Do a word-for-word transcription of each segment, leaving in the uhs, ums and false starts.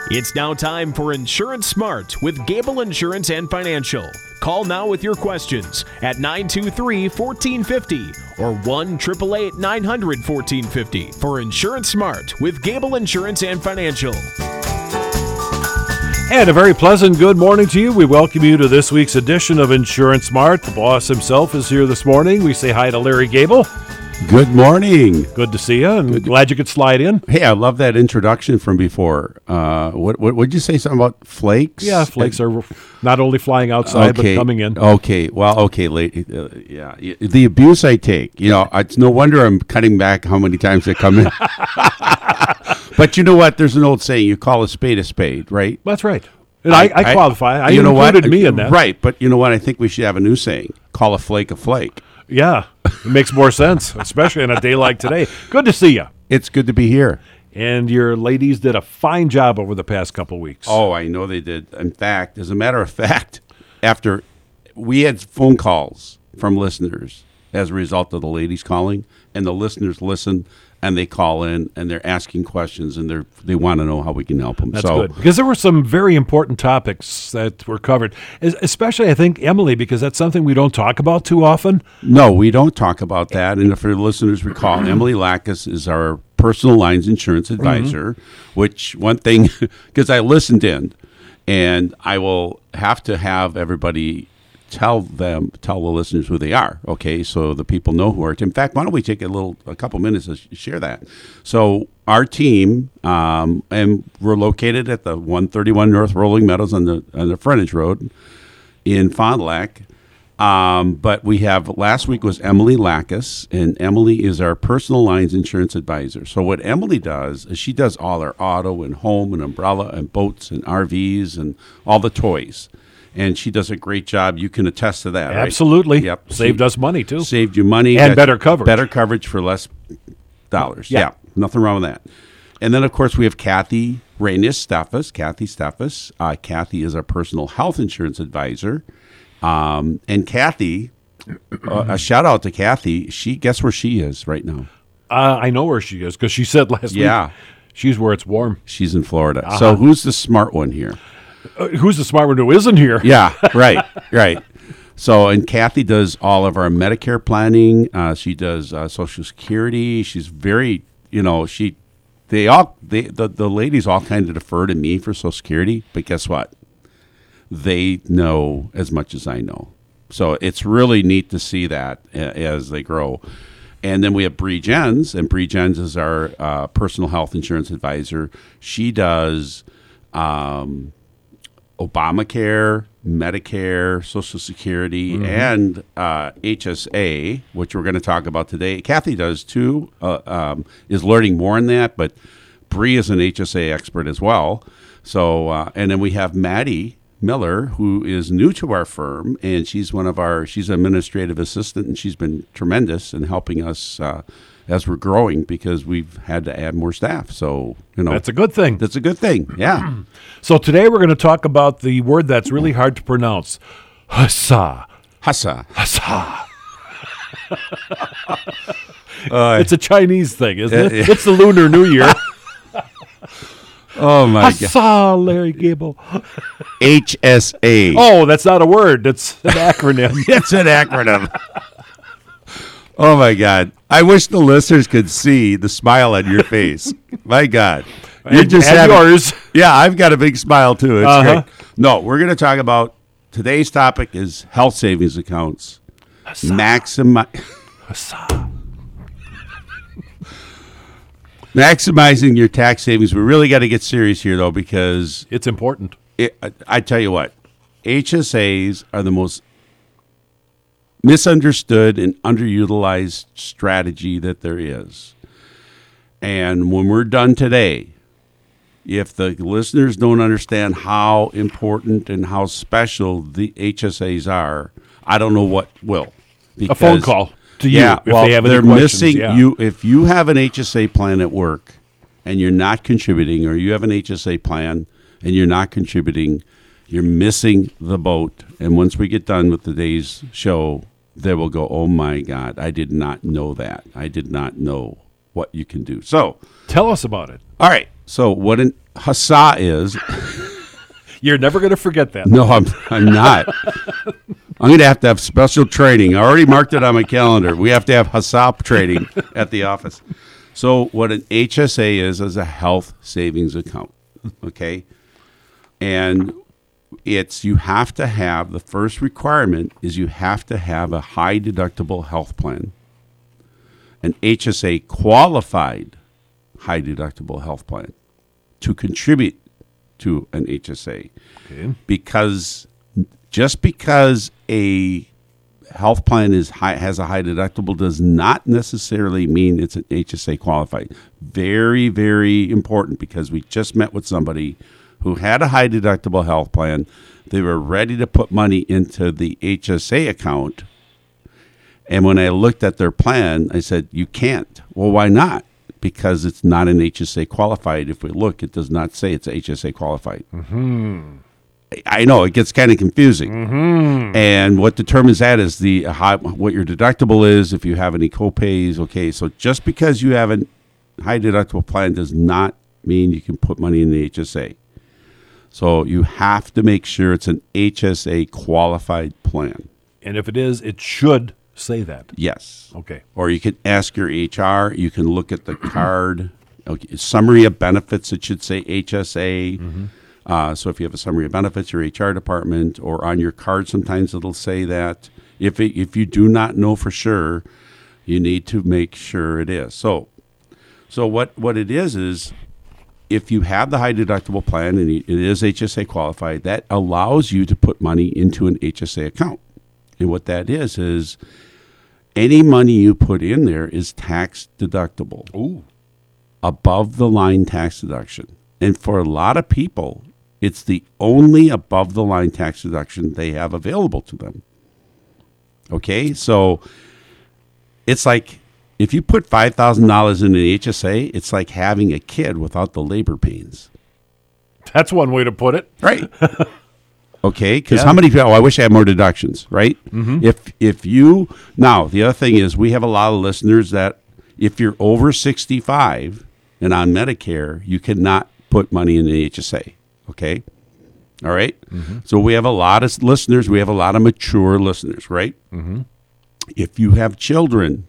It's now time for Insurance Smart with Gable Insurance and Financial. Call now with your questions at nine two three, one four five zero or one eight eight eight, nine hundred, one four five zero for Insurance Smart with Gable Insurance and Financial. And a very pleasant good morning to you. We welcome you to this week's edition of Insurance Smart. The boss himself is here this morning. We say hi to Larry Gable. Good morning. Good to see you, and glad you could slide in. Hey, I love that introduction from before. Uh, what what would you say? Something about flakes? Yeah, flakes are not only flying outside, okay. but coming in. Okay, well, okay, lady. Uh, yeah, the abuse I take. You know, it's no wonder I'm cutting back how many times they come in. But you know what? There's an old saying: you call a spade a spade, right? That's right. And I, I, I qualify. I you know included what? me in that. Right, but you know what? I think we should have a new saying: call a flake a flake. Yeah, it makes more sense, especially on a day like today. Good to see you. It's good to be here. And your ladies did a fine job over the past couple of weeks. Oh, I know they did. In fact, as a matter of fact, after we had phone calls from listeners as a result of the ladies calling, and the listeners listen and they call in and they're asking questions and they they want to know how we can help them. That's so, good, because there were some very important topics that were covered, especially I think Emily, because that's something we don't talk about too often. No, we don't talk about that. And if your listeners recall, Emily Lackas is our personal lines insurance advisor, mm-hmm. which one thing, because I listened in, and I will have to have everybody tell them, tell the listeners who they are, okay, so the people know who are. In fact, why don't we take a little, a couple minutes to share that. So our team, um, and we're located at the one thirty-one North Rolling Meadows on the on the frontage road in Fond du Lac. Um, but we have, last week was Emily Lackas, and Emily is our personal lines insurance advisor. So what Emily does is she does all our auto and home and umbrella and boats and R Vs and all the toys. And she does a great job. You can attest to that, right? Absolutely. Yep. Saved us money, too. Saved you money. And better coverage. Better coverage for less dollars. Yeah. yeah. Nothing wrong with that. And then, of course, we have Kathy Reynes Steffes. Kathy Steffes. Uh, Kathy is our personal health insurance advisor. Um, and Kathy, uh, a shout out to Kathy. She Guess where she is right now? Uh, I know where she is, because she said last yeah. week she's where it's warm. She's in Florida. Uh-huh. So who's the smart one here? Uh, who's the smart one who isn't here? Yeah, right, right. So, and Kathy does all of our Medicare planning. Uh, she does uh, Social Security. She's very, you know, she, they all, they, the, the ladies all kind of defer to me for Social Security, but guess what? They know as much as I know. So it's really neat to see that a, as they grow. And then we have Bree Jens, and Bree Jens is our uh, personal health insurance advisor. She does um, Obamacare, Medicare, Social Security, mm-hmm. and uh, H S A, which we're going to talk about today. Kathy does too, uh, um, is learning more in that, but Bree is an H S A expert as well. So, uh, and then we have Maddie Miller, who is new to our firm, and she's one of our, she's an administrative assistant, and she's been tremendous in helping us uh, as we're growing, because we've had to add more staff. So, you know. That's a good thing. That's a good thing, yeah. So today we're going to talk about the word that's really hard to pronounce. Hussa. Hussa. Hussa. uh, it's a Chinese thing, isn't it? Uh, yeah. It's the Lunar New Year. Oh, my Hussa, God. Larry Gable. H S A. Oh, that's not a word. That's an acronym. It's an acronym. Oh, my God. I wish the listeners could see the smile on your face. My God. You're and, just and having, yours. Yeah, I've got a big smile, too. It's uh-huh. great. No, we're going to talk about, today's topic is health savings accounts. Maximi- Maximizing your tax savings. We really got to get serious here, though, because it's important. It, I, I tell you what, H S As are the most misunderstood and underutilized strategy that there is. And when we're done today, if the listeners don't understand how important and how special the H S As are, I don't know what will. A phone call to you yeah, if well, they have any they're questions. missing Yeah. you. If you have an H S A plan at work and you're not contributing, or you have an H S A plan and you're not contributing, you're missing the boat. And once we get done with today's show, they will go, oh, my God, I did not know that. I did not know what you can do. So tell us about it. All right. So what an H S A is? You're never going to forget that. No, I'm I'm not. I'm going to have to have special training. I already marked it on my calendar. We have to have H S A training at the office. So what an H S A is is a health savings account. Okay, and it's you have to have the first requirement is you have to have a high deductible health plan, an H S A qualified high deductible health plan to contribute to an H S A. Okay. Because just because a health plan is high, has a high deductible does not necessarily mean it's an H S A qualified. Very, very important, because we just met with somebody who had a high deductible health plan. They were ready to put money into the H S A account. And when I looked at their plan, I said, you can't. Well, why not? Because it's not an H S A qualified. If we look, it does not say it's H S A qualified. Mm-hmm. I know it gets kind of confusing. Mm-hmm. And what determines that is the high, what your deductible is, if you have any copays. Okay, so just because you have a high deductible plan does not mean you can put money in the H S A. So you have to make sure it's an H S A qualified plan. And if it is, it should say that. Yes. Okay. Or you can ask your H R. You can look at the card. Okay. Summary of benefits, it should say H S A. Mm-hmm. Uh, so if you have a summary of benefits, your H R department, or on your card, sometimes it'll say that. If it, if you do not know for sure, you need to make sure it is. So, so what, what it is is, if you have the high deductible plan and it is H S A qualified, that allows you to put money into an H S A account. And what that is is any money you put in there is tax deductible. Ooh. Above the line tax deduction. And for a lot of people, it's the only above the line tax deduction they have available to them. Okay? So it's like if you put five thousand dollars in an H S A, it's like having a kid without the labor pains. That's one way to put it. Right. Okay, because Yeah. how many people, oh, I wish I had more deductions, right? Mm-hmm. If if you, now, the other thing is we have a lot of listeners that if you're over sixty-five and on Medicare, you cannot put money in the H S A, okay? All right? Mm-hmm. So we have a lot of listeners. We have a lot of mature listeners, right? Mm-hmm. If you have children,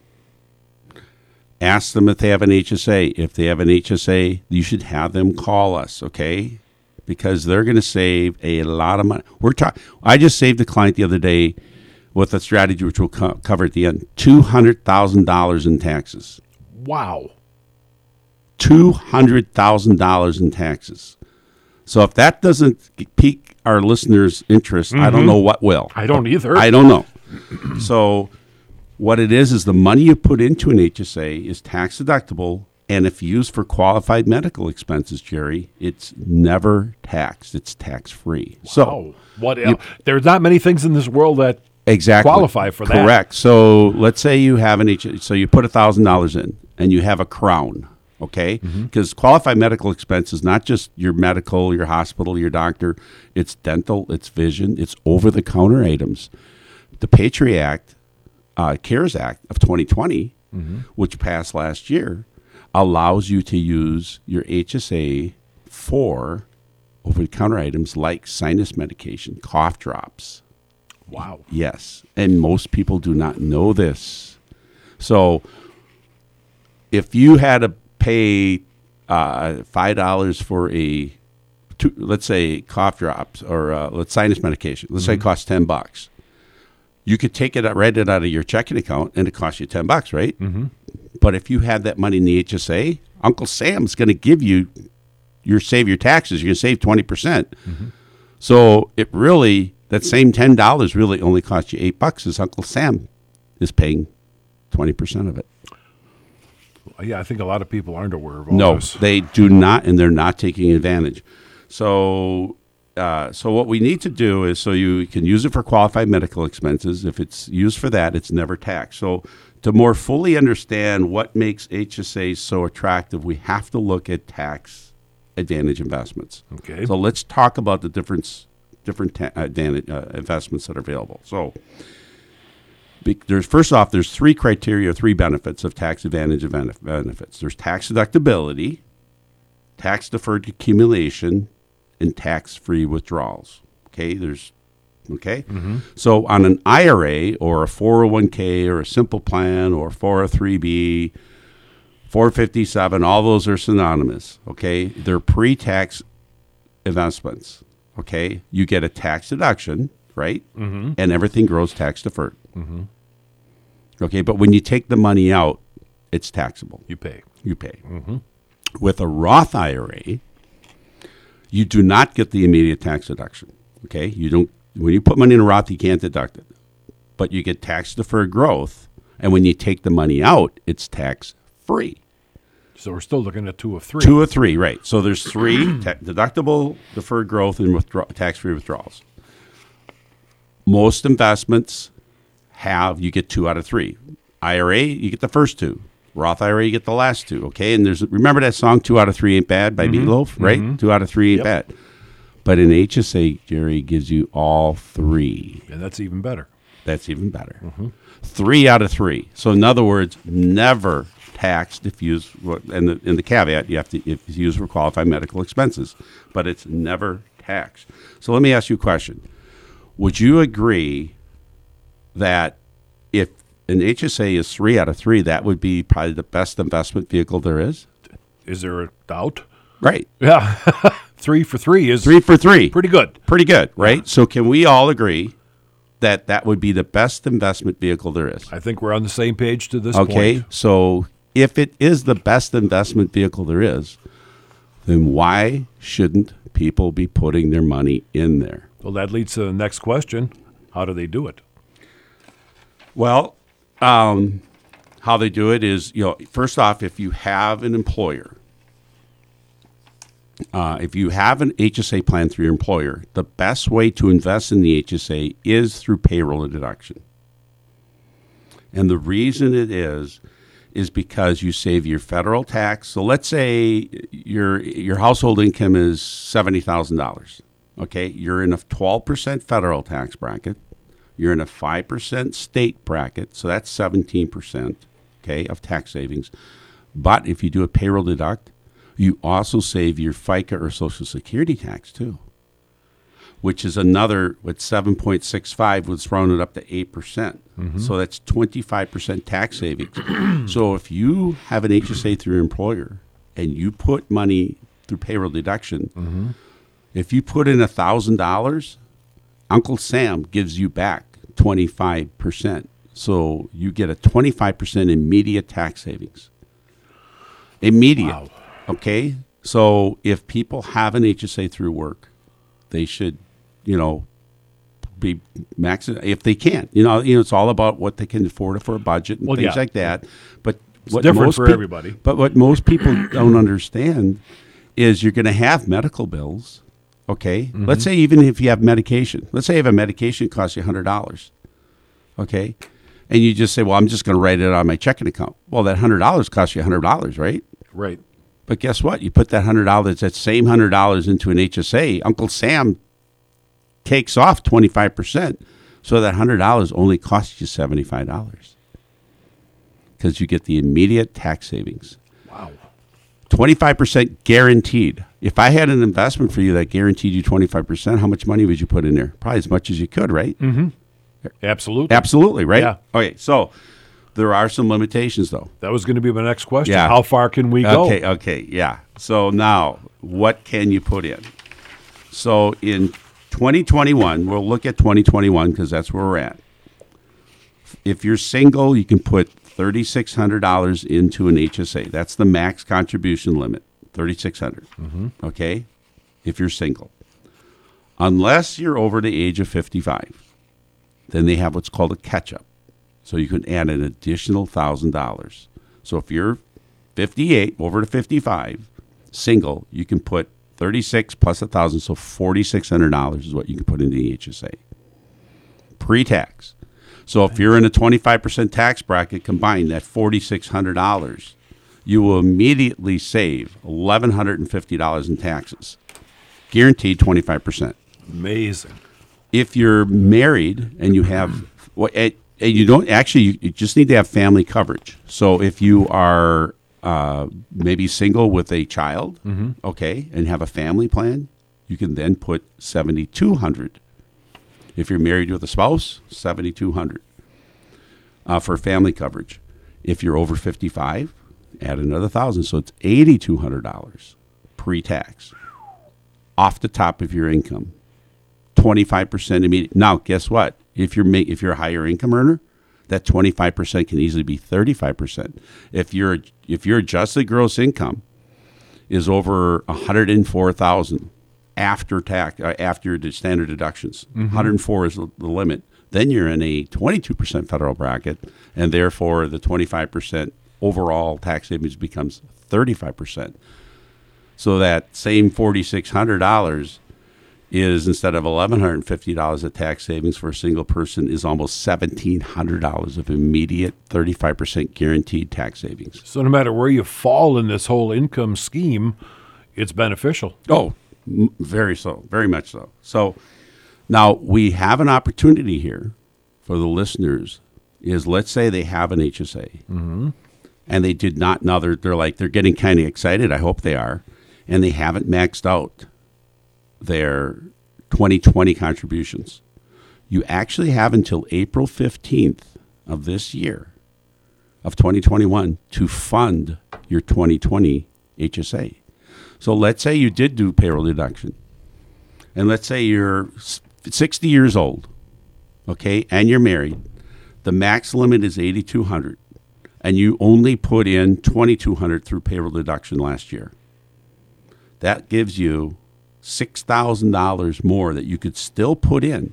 ask them if they have an H S A. If they have an H S A, you should have them call us, okay? Because they're going to save a lot of money. We're talking. I just saved a client the other day with a strategy which we'll co- cover at the end. Two hundred thousand dollars in taxes. Wow. Two hundred thousand dollars in taxes. So if that doesn't pique our listeners' interest, mm-hmm. I don't know what will. I don't either. I don't know. So what it is is the money you put into an H S A is tax deductible. And if used for qualified medical expenses, Jerry, it's never taxed. It's tax-free. Wow. So what else? There's not many things in this world that exactly qualify for that. Correct. So let's say you have an H S A, so you put one thousand dollars in and you have a crown, okay? Because mm-hmm. qualified medical expense is not just your medical, your hospital, your doctor. It's dental, it's vision, it's over-the-counter items. The Patriot Act, uh, CARES Act of twenty twenty, mm-hmm. which passed last year, allows you to use your H S A for over-the-counter items like sinus medication, cough drops. Wow. Yes, and most people do not know this. So if you had to pay uh, five dollars for a, two, let's say, cough drops or uh, let's sinus medication, let's mm-hmm. say it costs ten bucks. You could take it, write it out of your checking account, and it costs you ten bucks, right? Mm-hmm. But if you have that money in the H S A, Uncle Sam's going to give you your save your taxes. You're going to save twenty percent. Mm-hmm. So it really, that same ten dollars really only costs you eight bucks, as Uncle Sam is paying twenty percent of it. Yeah, I think a lot of people aren't aware of all no, this. No, they do not, and they're not taking advantage. So uh, so what we need to do is so you can use it for qualified medical expenses. If it's used for that, it's never taxed. So to more fully understand what makes H S A so attractive, we have to look at tax advantage investments. Okay. So let's talk about the difference, different ta- advantage, uh, investments that are available. So be, there's first off, there's three criteria, three benefits of tax advantage benefits. There's tax deductibility, tax-deferred accumulation, and tax-free withdrawals. Okay, there's okay. Mm-hmm. So on an I R A or a four oh one k or a simple plan or four oh three b, four fifty-seven, all those are synonymous. Okay, they're pre-tax investments. Okay, you get a tax deduction, right? Mm-hmm. And everything grows tax-deferred. Mm-hmm. Okay, but when you take the money out, it's taxable. You pay. You pay. Mm-hmm. With a Roth I R A, you do not get the immediate tax deduction. Okay, you don't. When you put money in a Roth, you can't deduct it, but you get tax deferred growth, and when you take the money out, it's tax free. So we're still looking at two of three. Two of three, right? So there's three ta- deductible, deferred growth, and withdraw- tax free withdrawals. Most investments have you get two out of three. I R A, you get the first two. Roth I R A, you get the last two, okay? And there's remember that song, Two Out of Three Ain't Bad by mm-hmm. Meatloaf, right? Mm-hmm. Two out of three ain't yep. bad. But an H S A, Jerry, gives you all three. And that's even better. That's even better. Mm-hmm. Three out of three. So in other words, never taxed if used, and the, and the caveat, you have to if used for qualified medical expenses. But it's never taxed. So let me ask you a question. Would you agree that if an H S A is three out of three, that would be probably the best investment vehicle there is? Is there a doubt? Right. Yeah. Three for three is three for three. Pretty good. Pretty good, right? Yeah. So can we all agree that that would be the best investment vehicle there is? I think we're on the same page to this okay, point. Okay, so if it is the best investment vehicle there is, then why shouldn't people be putting their money in there? Well, that leads to the next question. How do they do it? Well, um, how they do it is, you know, first off, if you have an employer, uh, if you have an H S A plan through your employer, the best way to invest in the H S A is through payroll deduction. And the reason it is, is because you save your federal tax. So let's say your your household income is seventy thousand dollars. Okay, you're in a twelve percent federal tax bracket. You're in a five percent state bracket, so that's seventeen percent, okay, of tax savings. But if you do a payroll deduct, you also save your FICA or Social Security tax too, which is another, with seven point six five, was thrown it up to eight percent. Mm-hmm. So that's twenty-five percent tax savings. So if you have an H S A through your employer and you put money through payroll deduction, mm-hmm. if you put in one thousand dollars, Uncle Sam gives you back twenty-five percent. So you get a twenty-five percent immediate tax savings. Immediate. Wow. Okay? So if people have an H S A through work, they should, you know, be max if they can. You know, you know, it's all about what they can afford for a budget and well, things yeah. like that. But it's what different for pe- everybody. But what most people don't understand is you're going to have medical bills. Okay, mm-hmm. Let's say even if you have medication, let's say you have a medication that costs you one hundred dollars, okay, and you just say, well, I'm just going to write it on my checking account. Well, that one hundred dollars costs you one hundred dollars, right? Right. But guess what? You put that one hundred dollars, that same one hundred dollars into an H S A, Uncle Sam takes off twenty-five percent, so that one hundred dollars only costs you seventy-five dollars because you get the immediate tax savings. Wow. twenty-five percent guaranteed. If I had an investment for you that guaranteed you twenty-five percent, how much money would you put in there? Probably as much as you could, right? Mm-hmm. Absolutely. Absolutely, right? Yeah. Okay, so there are some limitations, though. That was going to be my next question. Yeah. How far can we go? Okay, okay, yeah. So now, what can you put in? So in twenty twenty-one, we'll look at twenty twenty-one because that's where we're at. If you're single, you can put three thousand six hundred dollars into an H S A. That's the max contribution limit, three thousand six hundred dollars, mm-hmm. okay, if you're single. Unless you're over the age of fifty-five, then they have what's called a catch-up. So you can add an additional one thousand dollars. So if you're fifty-eight, over to fifty-five, single, you can put thirty-six plus one thousand, so four thousand six hundred dollars is what you can put into the H S A. Pre-tax. So if you're in a twenty-five percent tax bracket combined, that four thousand six hundred dollars, you will immediately save one thousand one hundred fifty dollars in taxes. Guaranteed twenty-five percent. Amazing. If you're married and you have, well, and you don't, actually, you just need to have family coverage. So if you are uh, maybe single with a child, Mm-hmm. okay, and have a family plan, you can then put seventy-two hundred dollars. If you're married with a spouse, seventy-two hundred dollars uh, for family coverage. If you're over fifty-five, add another one thousand dollars. So it's eighty-two hundred dollars pre-tax off the top of your income. twenty-five percent immediate. Now, guess what? If you're ma- if you're a higher income earner, that twenty-five percent can easily be thirty-five percent. If your if your adjusted gross income is over one hundred four thousand dollars after tax uh, after the standard deductions, mm-hmm. one hundred four is the, the limit. Then you're in a twenty-two percent federal bracket, and therefore the twenty-five percent overall tax savings becomes thirty-five percent. So that same four thousand six hundred dollars is, instead of one thousand one hundred fifty dollars of tax savings for a single person, is almost one thousand seven hundred dollars of immediate thirty-five percent guaranteed tax savings. So no matter where you fall in this whole income scheme, it's beneficial. Oh, m- very so, very much so. So now we have an opportunity here for the listeners is, let's say they have an H S A, Mm-hmm. and they did not, now they're, they're like, they're getting kind of excited, I hope they are, and they haven't maxed out their twenty twenty contributions. You actually have until April fifteenth of this year, of twenty twenty-one, to fund your twenty twenty H S A. So let's say you did do payroll deduction, and let's say you're sixty years old, okay, and you're married. The max limit is eighty-two hundred dollars, and you only put in twenty-two hundred dollars through payroll deduction last year. That gives you six thousand dollars more that you could still put in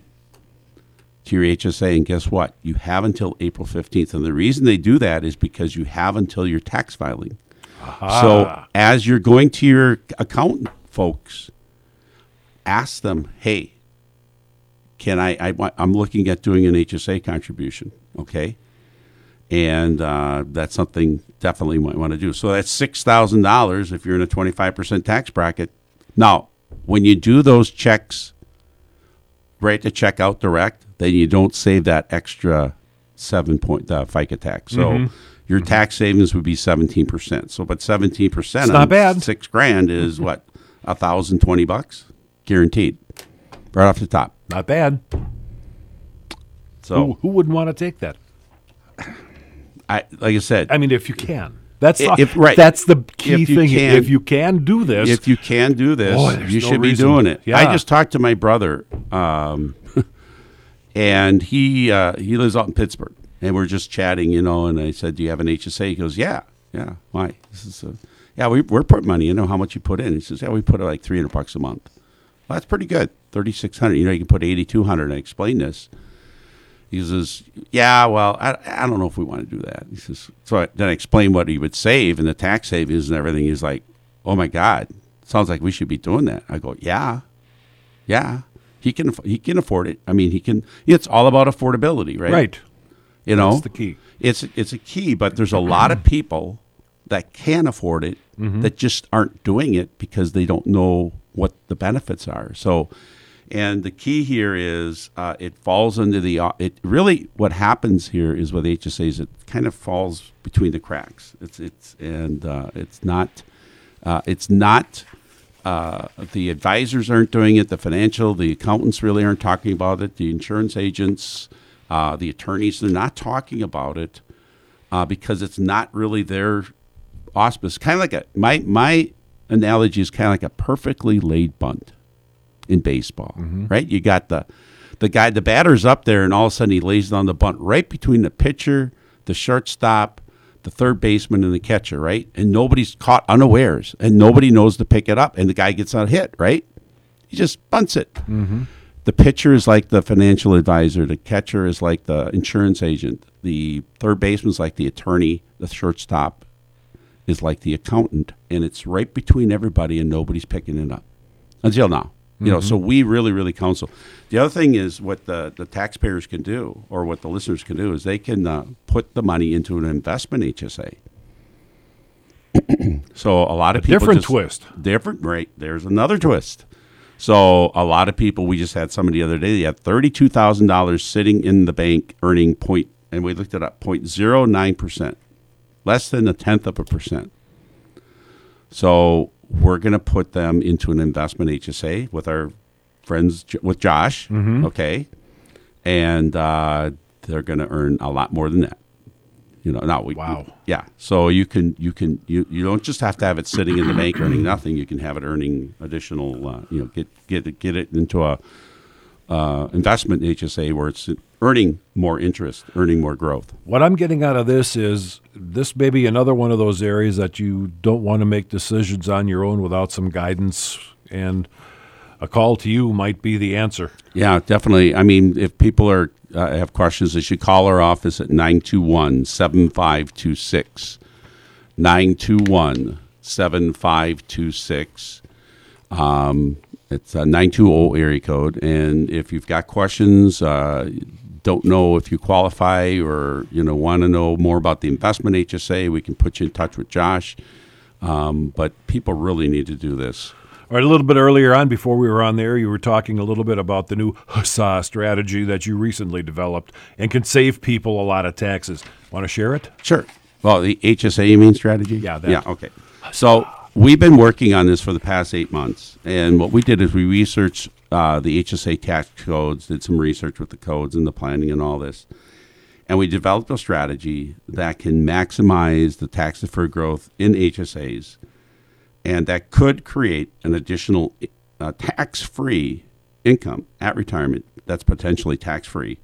to your H S A. And guess what? You have until April fifteenth. And the reason they do that is because you have until your tax filing. Aha. So as you're going to your accountant folks, ask them, hey, can I, I want- I'm looking at doing an H S A contribution, okay? And uh, that's something definitely you might want to do. So that's six thousand dollars if you're in a twenty-five percent tax bracket. Now, when you do those checks, write the check out direct, then you don't save that extra seven point uh, FICA tax. So Mhm. your tax savings would be seventeen percent. So, but seventeen percent It's on not bad. six grand is what, a thousand twenty bucks, guaranteed, right off the top. Not bad. So, Who, who wouldn't want to take that? I like I said, I mean, if you can. That's If- the, if- right. That's the key If you thing. can- if you can do this, if you can do this, Boy, there's you no should be reason- doing it. Yeah. I just talked to my brother, um, and he uh, he lives out in Pittsburgh, and we're just chatting, you know. And I said, "Do you have an H S A?" He goes, "Yeah, yeah. Why? This is a, yeah. We we're putting money. You know how much you put in?" He says, "Yeah, we put like three hundred bucks a month. Well, that's pretty good. Thirty six hundred. You know, you can put eighty two hundred." I explained this. He says, "Yeah, well, I, I don't know if we want to do that." He says, so I, then I explained what he would save and the tax savings and everything. He's like, "Oh my God, sounds like we should be doing that." I go, "Yeah, yeah, he can aff- he can afford it. I mean, he can. It's all about affordability, right? right. You know, That's the key. it's it's a key. But there's a lot of people that can afford it that just aren't doing it because they don't know what the benefits are. So." And the key here is uh, it falls under the uh, it really what happens here is with H S As, it kind of falls between the cracks. It's it's and uh, it's not uh, it's not uh, the advisors aren't doing it. The financial, the accountants really aren't talking about it. The insurance agents, uh, the attorneys, they're not talking about it uh, because it's not really their auspice. Kind of like a my my analogy is kind of like a perfectly laid bunt in baseball, right? You got the the guy, the batter's up there, and all of a sudden he lays down the bunt right between the pitcher, the shortstop, the third baseman, and the catcher, right? And nobody's caught unawares, and nobody knows to pick it up, and the guy gets out hit, right? He just bunts it. Mm-hmm. The pitcher is like the financial advisor. The catcher is like the insurance agent. The third baseman is like the attorney. The shortstop is like the accountant, and it's right between everybody, and nobody's picking it up until now. You know, so we really, really counsel. The other thing is what the, the taxpayers can do, or what the listeners can do, is they can uh, put the money into an investment H S A. So a lot of people Different just- twist. Different, right? There's another twist. So a lot of people, we just had somebody the other day, they had thirty-two thousand dollars sitting in the bank earning point, and we looked it up, point zero nine percent, less than a tenth of a percent. So we're going to put them into an investment H S A with our friends, J- with Josh, Mm-hmm. okay? And uh, they're going to earn a lot more than that. You know, now we, Wow. we- yeah. So you can you can you, you don't just have to have it sitting in the bank earning nothing. You can have it earning additional. Uh, you know, get get it get it into a uh, investment H S A where it's earning more interest, earning more growth. What I'm getting out of this is this may be another one of those areas that you don't want to make decisions on your own without some guidance, and a call to you might be the answer. Yeah, definitely. I mean, if people are uh, have questions, they should call our office at nine two one, seven five two six. nine two one, seven five two six. Um, it's a nine two zero area code. And if you've got questions, uh, don't know if you qualify or, you know, want to know more about the investment H S A, we can put you in touch with Josh. Um, but people really need to do this. All right, a little bit earlier on, before we were on there, you were talking a little bit about the new H S A strategy that you recently developed and can save people a lot of taxes. Want to share it? Sure. Well, the H S A, you mean strategy? Yeah, that. Yeah, okay. So we've been working on this for the past eight months. And what we did is we researched uh, the H S A tax codes, did some research with the codes and the planning and all this. And we developed a strategy that can maximize the tax-deferred growth in H S As. And that could create an additional uh, tax-free income at retirement that's potentially tax-free.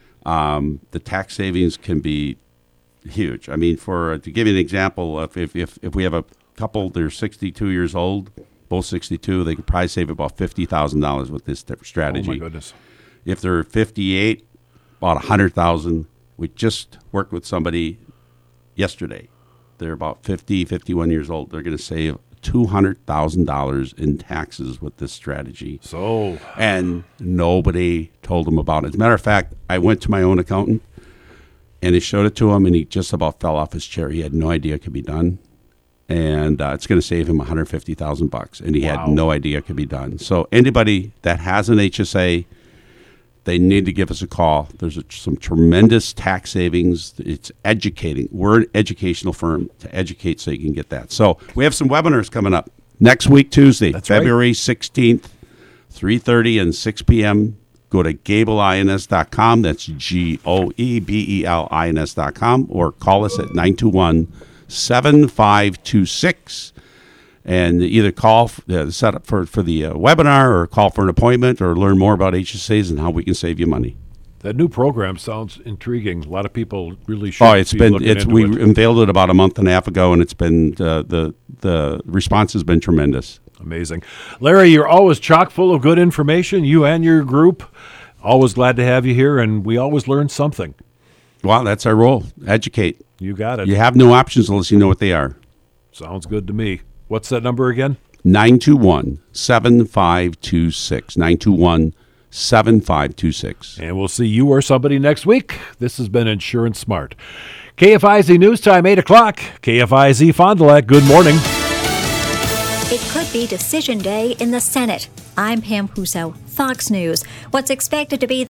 Um, the tax savings can be huge. I mean, for to give you an example, if if if, if we have a couple, they're sixty-two years old, both sixty-two, they could probably save about fifty thousand dollars with this strategy. Oh, my goodness. If they're fifty-eight, about one hundred thousand dollars. We just worked with somebody yesterday. They're about fifty, fifty-one years old. They're going to save two hundred thousand dollars in taxes with this strategy. So, And nobody told them about it. As a matter of fact, I went to my own accountant, and he showed it to him, and he just about fell off his chair. He had no idea it could be done. And uh, it's going to save him one hundred fifty thousand bucks, and he Wow. had no idea it could be done. So anybody that has an H S A, they need to give us a call. There's a, some tremendous tax savings. It's educating. We're an educational firm to educate so you can get that. So we have some webinars coming up next week, Tuesday, That's right. February sixteenth, three thirty and six p.m. Go to gable ins dot com. That's G O E B E L I N S dot com, or call us at nine two one, seven five two six. And either call, uh, set up for, for the uh, webinar, or call for an appointment, or learn more about H S As and how we can save you money. that new program sounds intriguing. A lot of people really should Oh, it's be been looking it's into we it. unveiled it about a month and a half ago, and it's been uh, the the response has been tremendous. Amazing. Larry, you're always chock full of good information, you and your group. Always glad to have you here, and we always learn something. Well, that's our role. Educate. You got it. You have no options unless you know what they are. Sounds good to me. What's that number again? nine two one, seven five two six. nine two one, seven five two six. And we'll see you or somebody next week. This has been Insurance Smart. K F I Z News Time, eight o'clock. K F I Z Fond du Lac, good morning. It could be decision day in the Senate. I'm Pam Huso, Fox News. What's expected to be